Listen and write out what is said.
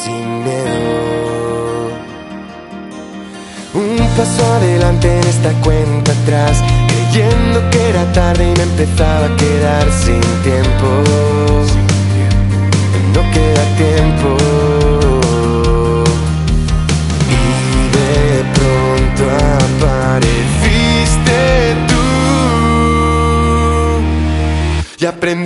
sin miedo. Un paso adelante en esta cuenta atrás, creyendo que era tarde y me empezaba a quedar sin tiempo. No queda tiempo. Y de pronto apareciste tú y aprendí